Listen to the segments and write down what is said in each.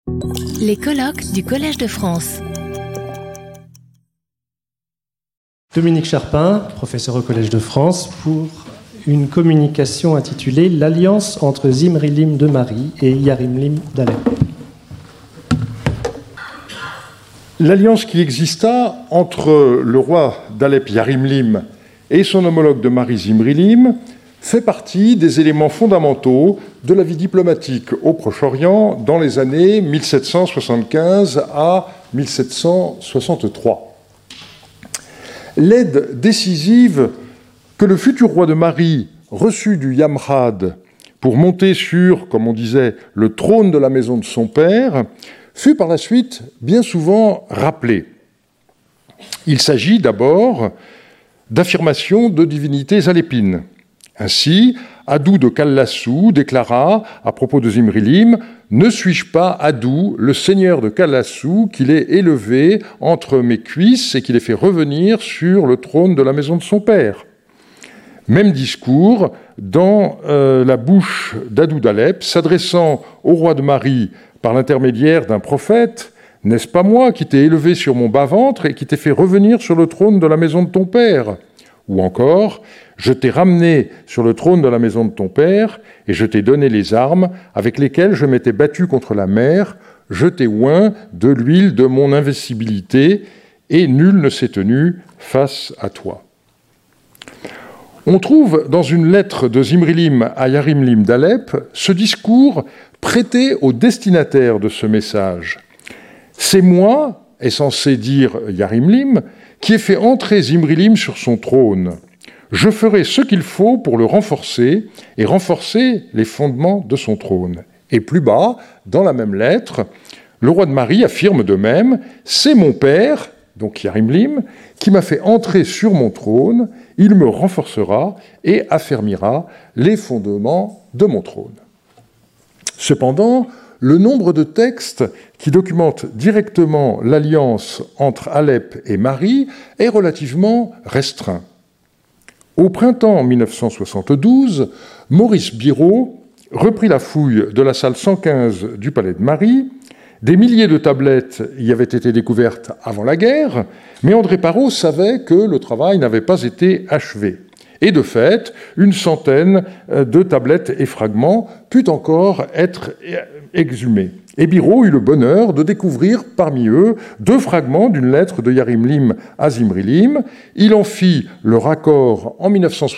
Les colloques du Collège de France. Dominique Charpin, professeur au Collège de France, pour une communication intitulée « L'alliance entre Zimri-Lim de Mari et Yarim-Lim d'Alep ». L'alliance qui exista entre le roi d'Alep Yarim-Lim et son homologue de Mari Zimri-Lim fait partie des éléments fondamentaux de la vie diplomatique au Proche-Orient dans les années 1775 à 1763. L'aide décisive que le futur roi de Mari reçut du Yamrad pour monter sur, comme on disait, le trône de la maison de son père, fut par la suite bien souvent rappelée. Il s'agit d'abord d'affirmations de divinités alépines. Ainsi, Adou de Kallassou déclara à propos de Zimri-Lim « Ne suis-je pas Adou, le seigneur de Kallassou, qu'il ait élevé entre mes cuisses et qu'il ait fait revenir sur le trône de la maison de son père ?» Même discours dans la bouche d'Adou d'Alep, s'adressant au roi de Mari par l'intermédiaire d'un prophète « N'est-ce pas moi qui t'ai élevé sur mon bas-ventre et qui t'ai fait revenir sur le trône de la maison de ton père ?» Ou encore « Je t'ai ramené sur le trône de la maison de ton père et je t'ai donné les armes avec lesquelles je m'étais battu contre la mer. Je t'ai oint de l'huile de mon invincibilité et nul ne s'est tenu face à toi. » On trouve dans une lettre de Zimri-Lim à Yarim-Lim d'Alep ce discours prêté au destinataire de ce message. « C'est moi, est censé dire Yarim-Lim, qui ai fait entrer Zimri-Lim sur son trône. Je ferai ce qu'il faut pour le renforcer et renforcer les fondements de son trône. » Et plus bas, dans la même lettre, le roi de Mari affirme de même « C'est mon père, donc Yarim-Lim, qui m'a fait entrer sur mon trône, il me renforcera et affermira les fondements de mon trône. » Cependant, le nombre de textes qui documentent directement l'alliance entre Alep et Mari est relativement restreint. Au printemps 1972, Maurice Biraud reprit la fouille de la salle 115 du palais de Mari. Des milliers de tablettes y avaient été découvertes avant la guerre, mais André Parrot savait que le travail n'avait pas été achevé. Et de fait, une centaine de tablettes et fragments put encore être exhumés. Et Biraud eut le bonheur de découvrir parmi eux 2 fragments d'une lettre de Yarim-Lim à Zimri-Lim. Il en fit le raccord en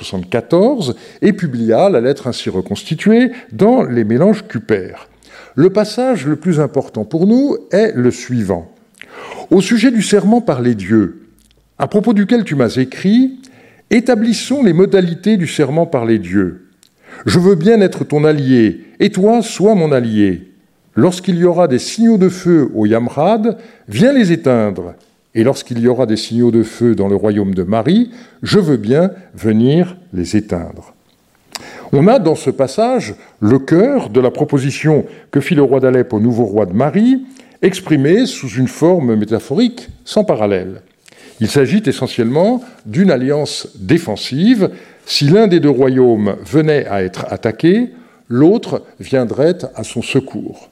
1974 et publia la lettre ainsi reconstituée dans les mélanges Cuper. Le passage le plus important pour nous est le suivant. Au sujet du serment par les dieux, à propos duquel tu m'as écrit, établissons les modalités du serment par les dieux. Je veux bien être ton allié, et toi, sois mon allié. Lorsqu'il y aura des signaux de feu au Yamrad, viens les éteindre. Et lorsqu'il y aura des signaux de feu dans le royaume de Mari, je veux bien venir les éteindre. On a dans ce passage le cœur de la proposition que fit le roi d'Alep au nouveau roi de Mari, exprimée sous une forme métaphorique sans parallèle. Il s'agit essentiellement d'une alliance défensive. Si l'un des 2 royaumes venait à être attaqué, l'autre viendrait à son secours.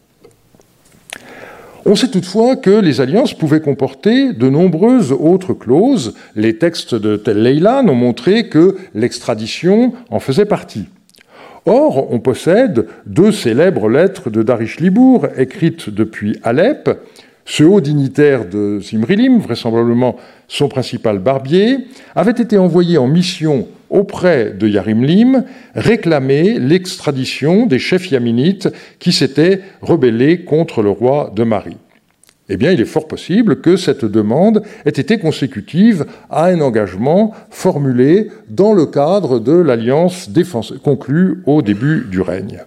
On sait toutefois que les alliances pouvaient comporter de nombreuses autres clauses. Les textes de Tel Leilan ont montré que l'extradition en faisait partie. Or, on possède 2 célèbres lettres de Darish Libour, écrites depuis Alep. Ce haut dignitaire de Zimri-Lim, vraisemblablement son principal barbier, avait été envoyé en mission auprès de Yarim-Lim, réclamer l'extradition des chefs yaminites qui s'étaient rebellés contre le roi de Mari. Eh bien, il est fort possible que cette demande ait été consécutive à un engagement formulé dans le cadre de l'alliance conclue au début du règne.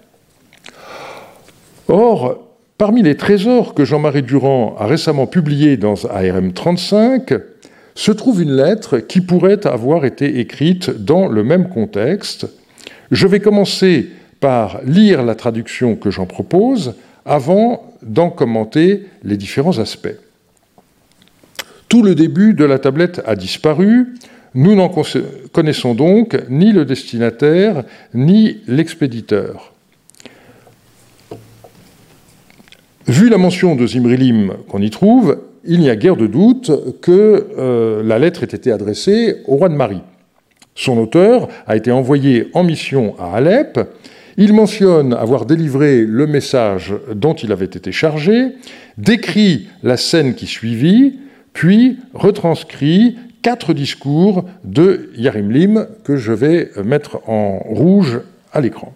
Or, parmi les trésors que Jean-Marie Durand a récemment publiés dans ARM 35, se trouve une lettre qui pourrait avoir été écrite dans le même contexte. Je vais commencer par lire la traduction que j'en propose avant d'en commenter les différents aspects. Tout le début de la tablette a disparu. Nous n'en connaissons donc ni le destinataire ni l'expéditeur. Vu la mention de Zimri-Lim qu'on y trouve, il n'y a guère de doute que la lettre ait été adressée au roi de Mari. Son auteur a été envoyé en mission à Alep. Il mentionne avoir délivré le message dont il avait été chargé, décrit la scène qui suivit, puis retranscrit 4 discours de Yarim-Lim que je vais mettre en rouge à l'écran.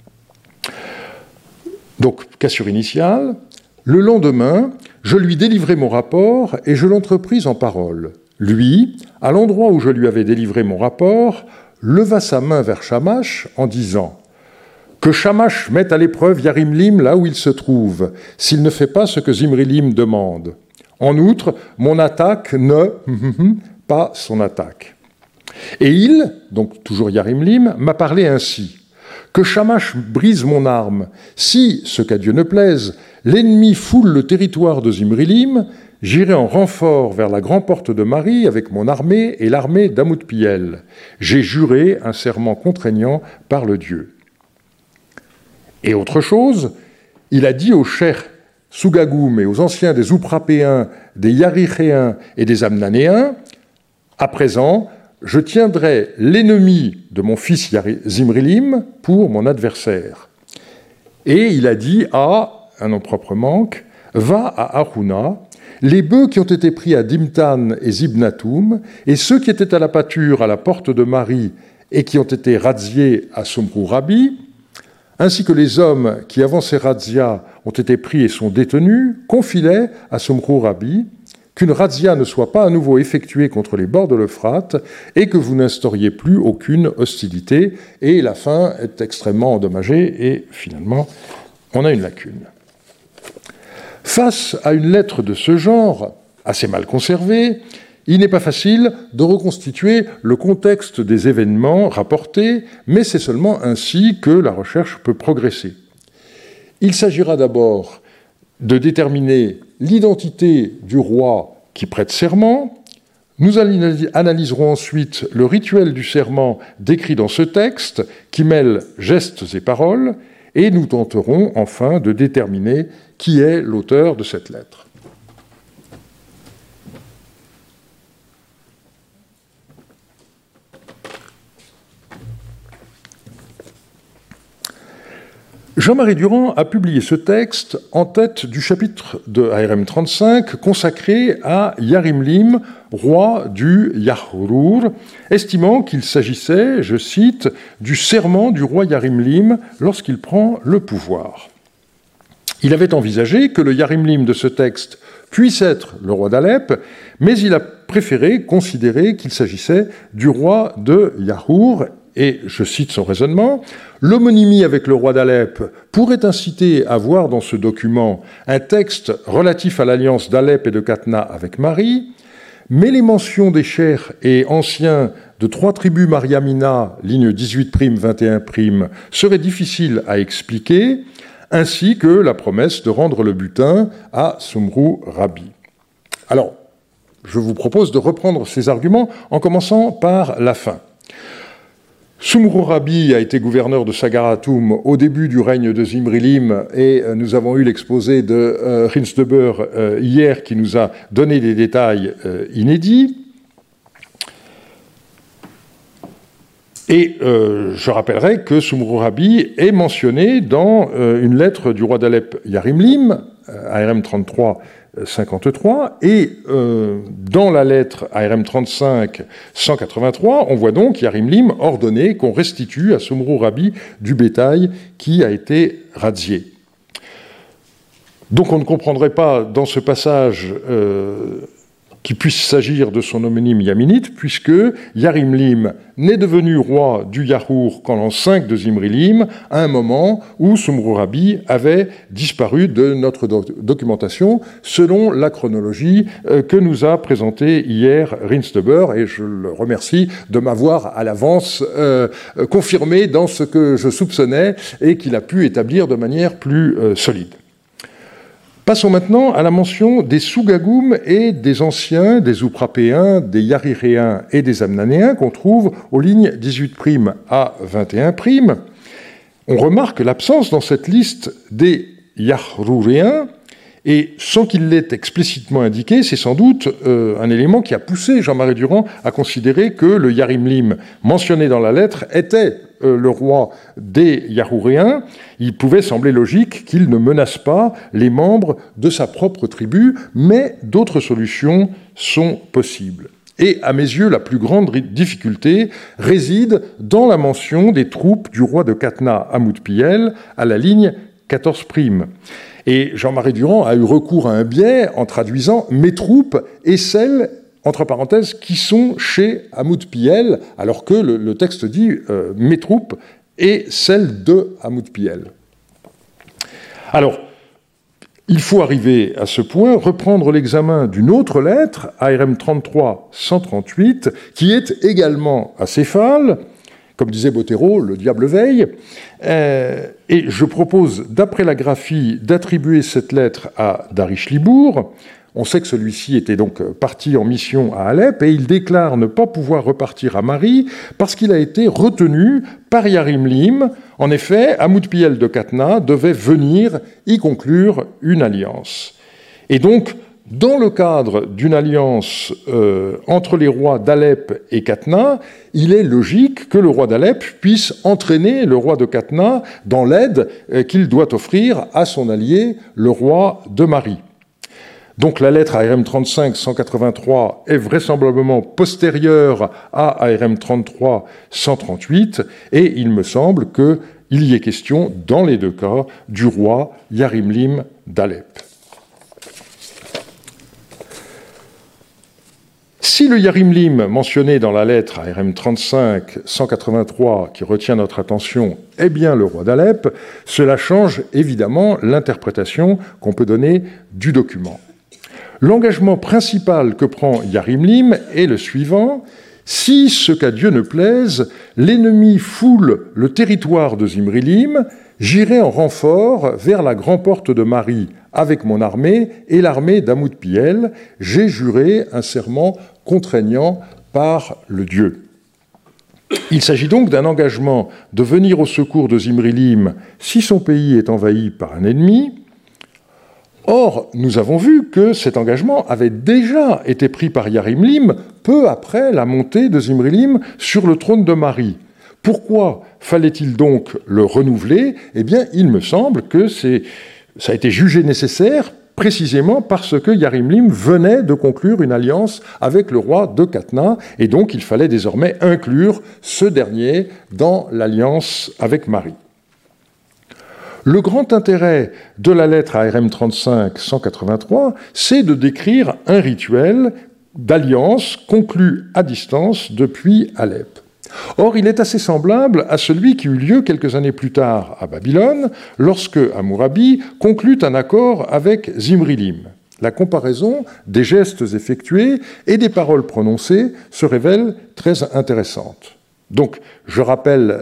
Donc, cassure initiale. Le lendemain, je lui délivrai mon rapport et je l'entrepris en parole. Lui, à l'endroit où je lui avais délivré mon rapport, leva sa main vers Shamash en disant « Que Shamash mette à l'épreuve Yarim-Lim là où il se trouve, s'il ne fait pas ce que Zimri-Lim demande. En outre, mon attaque ne... pas son attaque. Et il, donc toujours Yarim-Lim, m'a parlé ainsi. Que Shamash brise mon arme. Si, ce qu'à Dieu ne plaise, l'ennemi foule le territoire de Zimri-Lim, j'irai en renfort vers la grande porte de Mari avec mon armée et l'armée d'Amoutpiel. J'ai juré un serment contraignant par le Dieu. Et autre chose, il a dit aux chers Sougagoum et aux anciens des Ouprapéens, des Yarichéens et des Amnanéens, à présent, je tiendrai l'ennemi de mon fils Zimri-Lim pour mon adversaire. Et il a dit à, un nom propre manque, va à Aruna, les bœufs qui ont été pris à Dimtan et Zibnatoum, et ceux qui étaient à la pâture à la porte de Mari et qui ont été razziés à Somrou-Rabi, ainsi que les hommes qui, avant ces razzias, ont été pris et sont détenus, confie-les à Somrou-Rabi, qu'une razzia ne soit pas à nouveau effectuée contre les bords de l'Euphrate et que vous n'instauriez plus aucune hostilité. Et la fin est extrêmement endommagée et finalement, on a une lacune. Face à une lettre de ce genre, assez mal conservée, il n'est pas facile de reconstituer le contexte des événements rapportés, mais c'est seulement ainsi que la recherche peut progresser. Il s'agira d'abord de déterminer l'identité du roi qui prête serment. Nous analyserons ensuite le rituel du serment décrit dans ce texte, qui mêle gestes et paroles, et nous tenterons enfin de déterminer qui est l'auteur de cette lettre. Jean-Marie Durand a publié ce texte en tête du chapitre de ARM 35 consacré à Yarim-Lim, roi du Yahrour, estimant qu'il s'agissait, je cite, du serment du roi Yarim-Lim lorsqu'il prend le pouvoir. Il avait envisagé que le Yarim-Lim de ce texte puisse être le roi d'Alep, mais il a préféré considérer qu'il s'agissait du roi de Yahrour. Et je cite son raisonnement, « L'homonymie avec le roi d'Alep pourrait inciter à voir dans ce document un texte relatif à l'alliance d'Alep et de Katna avec Mari, mais les mentions des chers et anciens de 3 tribus Mariamina, ligne 18', 21', seraient difficiles à expliquer, ainsi que la promesse de rendre le butin à Somrou-Rabi. » Alors, je vous propose de reprendre ces arguments en commençant par la fin. Somrou-Rabi a été gouverneur de Sagaratoum au début du règne de Zimri-Lim et nous avons eu l'exposé de Rinsdeber hier qui nous a donné des détails inédits. Et je rappellerai que Somrou-Rabi est mentionné dans une lettre du roi d'Alep Yarim-Lim, ARM 33, 53, et dans la lettre ARM 35, 183, on voit donc Yarim-Lim ordonner qu'on restitue à Somrou-Rabi du bétail qui a été razzié. Donc on ne comprendrait pas dans ce passage qu'il puisse s'agir de son homonyme yaminite, puisque Yarim-Lim n'est devenu roi du Yahrour qu'en l'an 5 de Zimri-Lim, à un moment où Somrou-Rabi avait disparu de notre documentation, selon la chronologie que nous a présentée hier Rinsdeber, et je le remercie de m'avoir à l'avance confirmé dans ce que je soupçonnais et qu'il a pu établir de manière plus solide. Passons maintenant à la mention des Sougagoum et des anciens, des Ouprapéens, des Yarichéens et des Amnanéens qu'on trouve aux lignes 18' à 21'. On remarque l'absence dans cette liste des Yahrouréens Et sans qu'il l'ait explicitement indiqué, c'est sans doute un élément qui a poussé Jean-Marie Durand à considérer que le Yarimlim mentionné dans la lettre était le roi des Yarouréens. Il pouvait sembler logique qu'il ne menace pas les membres de sa propre tribu, mais d'autres solutions sont possibles. Et à mes yeux, la plus grande difficulté réside dans la mention des troupes du roi de Katna à Moutpiel à la ligne 14'. Et Jean-Marie Durand a eu recours à un biais en traduisant « mes troupes » et celles, entre parenthèses, qui sont chez Hamoud-Piel, alors que le texte dit « mes troupes » et celles de Hamoud-Piel. Alors, il faut arriver à ce point, reprendre l'examen d'une autre lettre, ARM 33-138, qui est également acéphale. Comme disait Bottero, le diable veille. Et je propose, d'après la graphie, d'attribuer cette lettre à Darish Libour. On sait que celui-ci était donc parti en mission à Alep et il déclare ne pas pouvoir repartir à Mari parce qu'il a été retenu par Yarimlim. En effet, Hamoud-Piel de Katna devait venir y conclure une alliance. Et donc, dans le cadre d'une alliance entre les rois d'Alep et Katna, il est logique que le roi d'Alep puisse entraîner le roi de Katna dans l'aide qu'il doit offrir à son allié, le roi de Mari. Donc la lettre ARM 35-183 est vraisemblablement postérieure à ARM 33-138 et il me semble qu'il y est question, dans les deux cas, du roi Yarimlim d'Alep. Si le Yarimlim mentionné dans la lettre ARM 35-183 qui retient notre attention est bien le roi d'Alep, cela change évidemment l'interprétation qu'on peut donner du document. L'engagement principal que prend Yarimlim est le suivant. Si, ce qu'à Dieu ne plaise, l'ennemi foule le territoire de Zimrilim, j'irai en renfort vers la grande porte de Mari avec mon armée et l'armée d'Hamoud-Piel. J'ai juré un serment contraignant par le Dieu. Il s'agit donc d'un engagement de venir au secours de Zimrilim si son pays est envahi par un ennemi. Or, nous avons vu que cet engagement avait déjà été pris par Yarimlim peu après la montée de Zimrilim sur le trône de Mari. Pourquoi fallait-il donc le renouveler ? Eh bien, il me semble que ça a été jugé nécessaire précisément parce que Yarimlim venait de conclure une alliance avec le roi de Katna, et donc il fallait désormais inclure ce dernier dans l'alliance avec Mari. Le grand intérêt de la lettre ARM 35-183, c'est de décrire un rituel d'alliance conclu à distance depuis Alep. Or, il est assez semblable à celui qui eut lieu quelques années plus tard à Babylone, lorsque Hammurabi conclut un accord avec Zimrilim. La comparaison des gestes effectués et des paroles prononcées se révèle très intéressante. Donc, je rappelle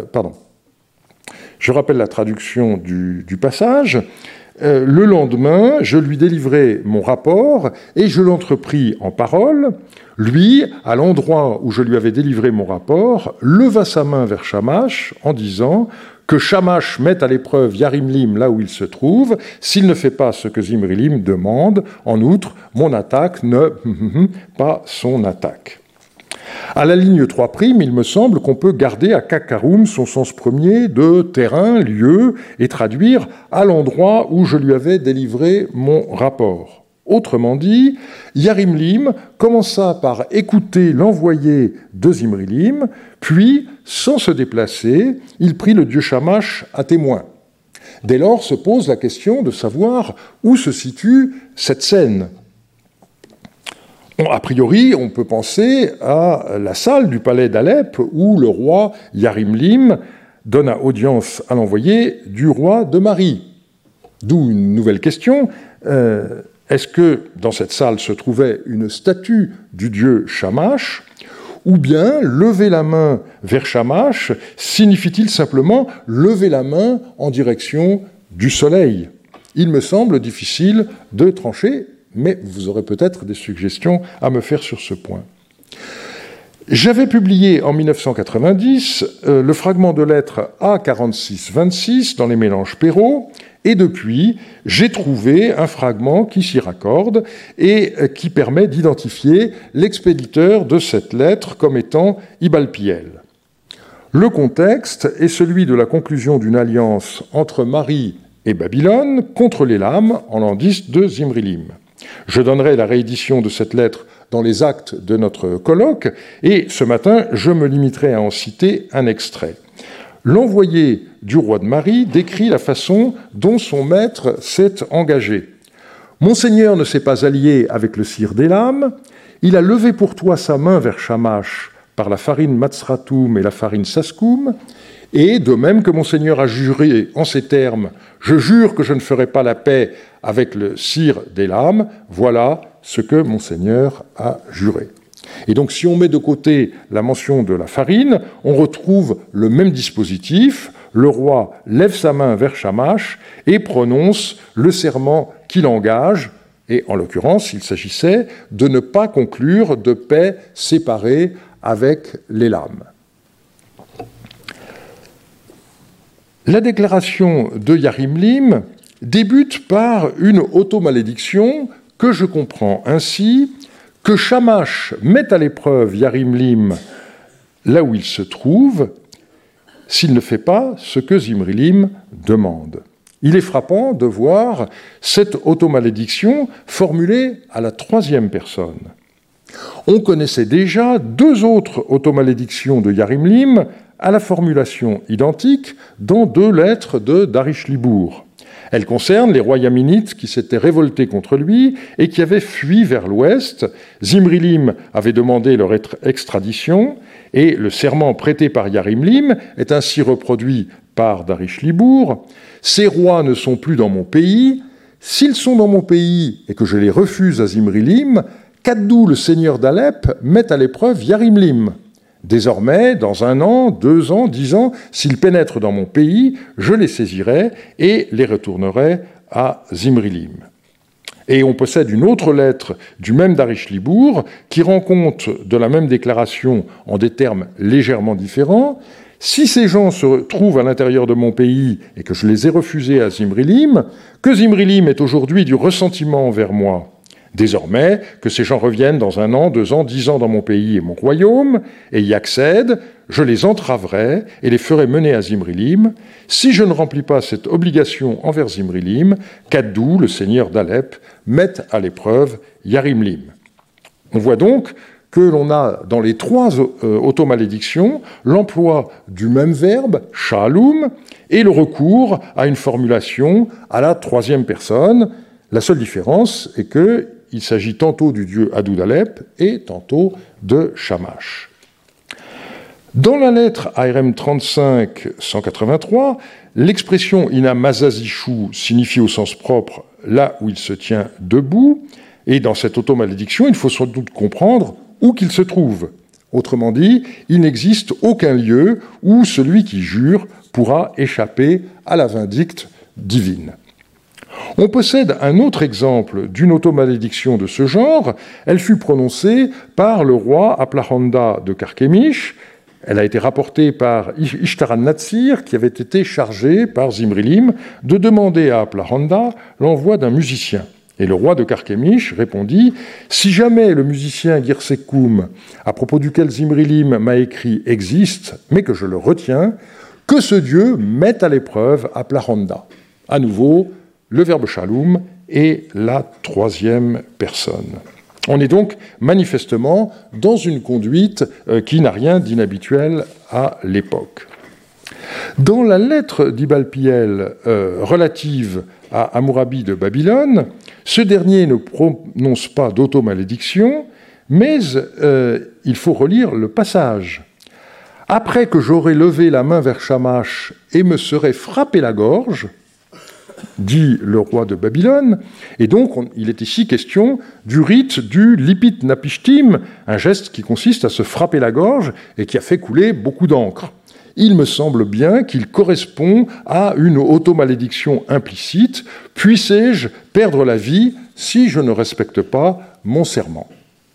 la traduction du passage. Le lendemain, je lui délivrai mon rapport et je l'entrepris en parole. Lui, à l'endroit où je lui avais délivré mon rapport, leva sa main vers Shamash en disant que Shamash mette à l'épreuve Yarimlim là où il se trouve, s'il ne fait pas ce que Zimrilim demande. En outre, mon attaque ne... pas son attaque. À la ligne 3', il me semble qu'on peut garder à Kakaroum son sens premier de terrain, lieu, et traduire à l'endroit où je lui avais délivré mon rapport. Autrement dit, Yarimlim commença par écouter l'envoyé de Zimrilim, puis, sans se déplacer, il prit le dieu Shamash à témoin. Dès lors se pose la question de savoir où se situe cette scène. A priori, on peut penser à la salle du palais d'Alep où le roi Yarimlim donna audience à l'envoyé du roi de Mari. D'où une nouvelle question. Est-ce que dans cette salle se trouvait une statue du dieu Shamash, ou bien lever la main vers Shamash signifie-t-il simplement lever la main en direction du soleil ? Il me semble difficile de trancher, mais vous aurez peut-être des suggestions à me faire sur ce point. J'avais publié en 1990 le fragment de lettre A4626 dans les mélanges Perrault, Et depuis, j'ai trouvé un fragment qui s'y raccorde et qui permet d'identifier l'expéditeur de cette lettre comme étant Ibalpiel. Le contexte est celui de la conclusion d'une alliance entre Marie et Babylone contre l'Élam en l'an 10 de Zimrilim. Je donnerai la réédition de cette lettre dans les actes de notre colloque, et ce matin, je me limiterai à en citer un extrait. L'envoyé du roi de Marie décrit la façon dont son maître s'est engagé. « Monseigneur ne s'est pas allié avec le sire d'Élam, il a levé pour toi sa main vers Shamash par la farine Matzratoum et la farine Sascoum, et de même que Monseigneur a juré en ces termes « Je jure que je ne ferai pas la paix avec le sire d'Élam », voilà ce que Monseigneur a juré. Et donc, si on met de côté la mention de la farine, on retrouve le même dispositif. Le roi lève sa main vers Shamash et prononce le serment qu'il engage, et en l'occurrence, il s'agissait de ne pas conclure de paix séparée avec l'Élam. La déclaration de Yarimlim débute par une automalédiction que je comprends ainsi que Shamash mette à l'épreuve Yarimlim là où il se trouve, s'il ne fait pas ce que Zimrilim demande. Il est frappant de voir cette automalédiction formulée à la troisième personne. On connaissait déjà deux autres automalédictions de Yarimlim à la formulation identique dans deux lettres de Darishlibour. Elles concernent les rois yaminites qui s'étaient révoltés contre lui et qui avaient fui vers l'ouest. Zimrilim avait demandé leur extradition et le serment prêté par Yarimlim est ainsi reproduit par Darishlibour. « Ces rois ne sont plus dans mon pays. S'ils sont dans mon pays et que je les refuse à Zimrilim, qu'Addou, le seigneur d'Alep, met à l'épreuve Yarimlim. Désormais, dans 1 an, 2 ans, 10 ans, s'ils pénètrent dans mon pays, je les saisirai et les retournerai à Zimrilim. » Et on possède une autre lettre du même Darishlibour qui rend compte de la même déclaration en des termes légèrement différents. « Si ces gens se trouvent à l'intérieur de mon pays et que je les ai refusés à Zimrilim, que Zimrilim ait aujourd'hui du ressentiment envers moi. Désormais, que ces gens reviennent dans 1 an, 2 ans, 10 ans dans mon pays et mon royaume, et y accèdent, je les entraverai et les ferai mener à Zimrilim. Si je ne remplis pas cette obligation envers Zimrilim, qu'Addou, le seigneur d'Alep, mette à l'épreuve Yarimlim. » On voit donc que l'on a dans les 3 automalédictions l'emploi du même verbe, sha'aloum, et le recours à une formulation à la 3e personne. La seule différence est qu'il s'agit tantôt du dieu Addou d'Alep et tantôt de Shamash. Dans la lettre ARM 35-183, l'expression Ina Mazazishu signifie au sens propre là où il se tient debout, et dans cette automalédiction, il faut sans doute comprendre où qu'il se trouve. Autrement dit, il n'existe aucun lieu où celui qui jure pourra échapper à la vindicte divine. On possède un autre exemple d'une automalédiction de ce genre. Elle fut prononcée par le roi Aplahanda de Carchemish. Elle a été rapportée par Ishtar-an-Natsir, qui avait été chargé par Zimrilim de demander à Aplahanda l'envoi d'un musicien. Et le roi de Carchemish répondit « Si jamais le musicien Girsekoum, à propos duquel Zimrilim m'a écrit, existe, mais que je le retiens, que ce dieu mette à l'épreuve Aplahanda. » À nouveau, le verbe shaloum est la 3e personne. On est donc manifestement dans une conduite qui n'a rien d'inhabituel à l'époque. Dans la lettre d'Ibalpiel relative à Hammurabi de Babylone, ce dernier ne prononce pas d'automalédiction, mais il faut relire le passage. « Après que j'aurai levé la main vers Shamash et me serai frappé la gorge, dit le roi de Babylone, et donc il est ici question du rite du lipit napishtim, un geste qui consiste à se frapper la gorge et qui a fait couler beaucoup d'encre. Il me semble bien qu'il correspond à une automalédiction implicite. Puissé-je perdre la vie si je ne respecte pas mon serment ? »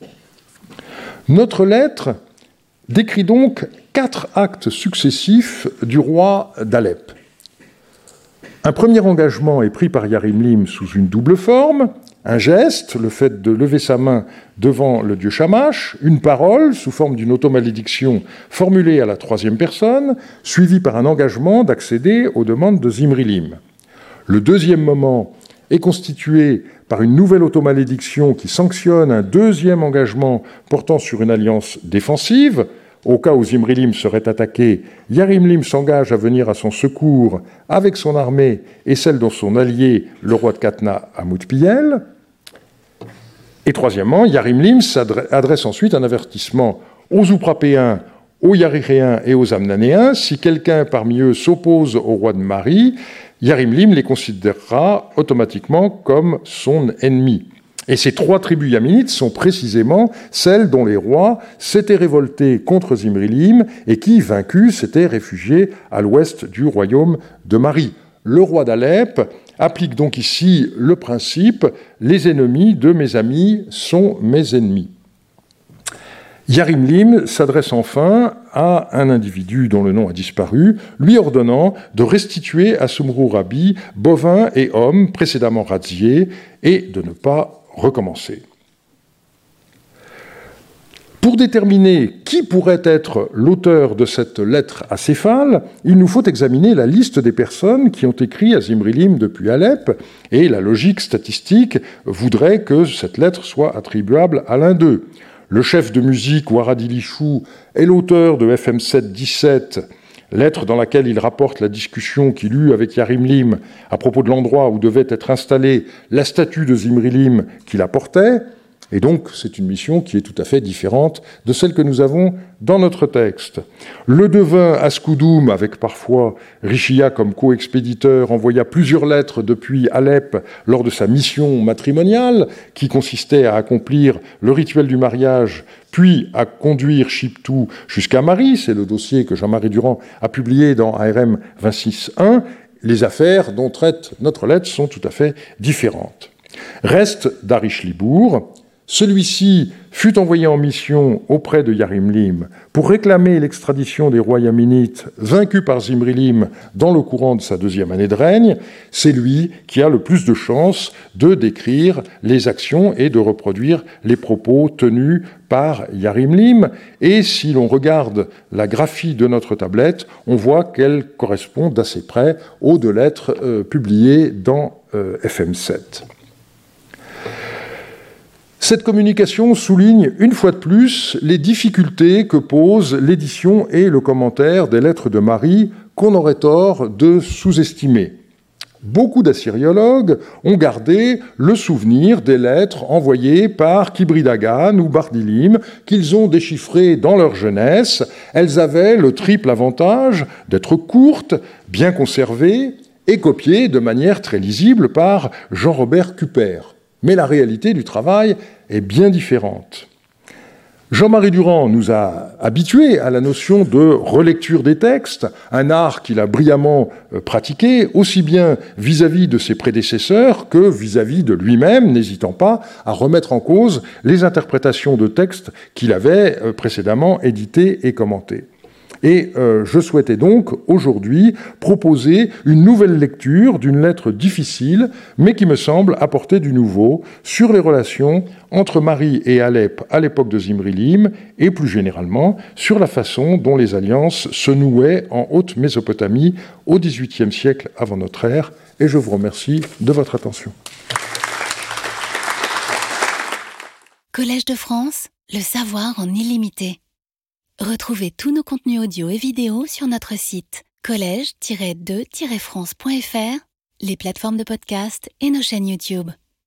Notre lettre décrit donc 4 actes successifs du roi d'Alep. Un premier engagement est pris par Yarim-Lim sous une double forme. Un geste, le fait de lever sa main devant le dieu Shamash, une parole sous forme d'une automalédiction formulée à la troisième personne, suivie par un engagement d'accéder aux demandes de Zimri-Lim. Le deuxième moment est constitué par une nouvelle automalédiction qui sanctionne un deuxième engagement portant sur une alliance défensive. Au cas où Zimri-Lim serait attaqué, Yarim-Lim s'engage à venir à son secours avec son armée et celle de son allié, le roi de Katna, Amoutpiel. Et troisièmement, Yarim-Lim adresse ensuite un avertissement aux Ouphrapéens, aux Yariréens et aux Amnanéens. Si quelqu'un parmi eux s'oppose au roi de Mari, Yarim-Lim les considérera automatiquement comme son ennemi. Et ces trois tribus yaminites sont précisément celles dont les rois s'étaient révoltés contre Zimri-Lim et qui, vaincus, s'étaient réfugiés à l'ouest du royaume de Mari. Le roi d'Alep applique donc ici le principe « les ennemis de mes amis sont mes ennemis ». Yarim-Lim s'adresse enfin à un individu dont le nom a disparu, lui ordonnant de restituer à Sumru-Rabi bovins et hommes précédemment razziés et de ne pas recommencer. Pour déterminer qui pourrait être l'auteur de cette lettre acéphale, il nous faut examiner la liste des personnes qui ont écrit à Zimri-Lim depuis Alep, et la logique statistique voudrait que cette lettre soit attribuable à l'un d'eux. Le chef de musique, Waradi Lichou, est l'auteur de FM7 17, lettre dans laquelle il rapporte la discussion qu'il eut avec Yarim-Lim à propos de l'endroit où devait être installée la statue de Zimri-Lim qu'il apportait. Et donc, c'est une mission qui est tout à fait différente de celle que nous avons dans notre texte. Le devin Askoudoum, avec parfois Richia comme co-expéditeur, envoya plusieurs lettres depuis Alep lors de sa mission matrimoniale, qui consistait à accomplir le rituel du mariage, puis à conduire Chiptou jusqu'à Mari. C'est le dossier que Jean-Marie Durand a publié dans ARM 26.1. Les affaires dont traite notre lettre sont tout à fait différentes. Reste Darish Libour. Celui-ci fut envoyé en mission auprès de Yarim-Lim pour réclamer l'extradition des rois yaminites vaincus par Zimri-Lim dans le courant de sa deuxième année de règne. C'est lui qui a le plus de chances de décrire les actions et de reproduire les propos tenus par Yarim-Lim. Et si l'on regarde la graphie de notre tablette, on voit qu'elle correspond d'assez près aux deux lettres publiées dans FM7. Cette communication souligne une fois de plus les difficultés que posent l'édition et le commentaire des lettres de Mari qu'on aurait tort de sous-estimer. Beaucoup d'assyriologues ont gardé le souvenir des lettres envoyées par Kibri Dagan ou Bardilim qu'ils ont déchiffrées dans leur jeunesse. Elles avaient le triple avantage d'être courtes, bien conservées et copiées de manière très lisible par Jean-Robert Cuper. Mais la réalité du travail est bien différente. Jean-Marie Durand nous a habitués à la notion de relecture des textes, un art qu'il a brillamment pratiqué, aussi bien vis-à-vis de ses prédécesseurs que vis-à-vis de lui-même, n'hésitant pas à remettre en cause les interprétations de textes qu'il avait précédemment édités et commentés. Et je souhaitais donc aujourd'hui proposer une nouvelle lecture d'une lettre difficile, mais qui me semble apporter du nouveau sur les relations entre Mari et Alep à l'époque de Zimri-Lim, et plus généralement sur la façon dont les alliances se nouaient en Haute-Mésopotamie au XVIIIe siècle avant notre ère. Et je vous remercie de votre attention. Collège de France, le savoir en illimité. Retrouvez tous nos contenus audio et vidéo sur notre site collège-2-france.fr, les plateformes de podcast et nos chaînes YouTube.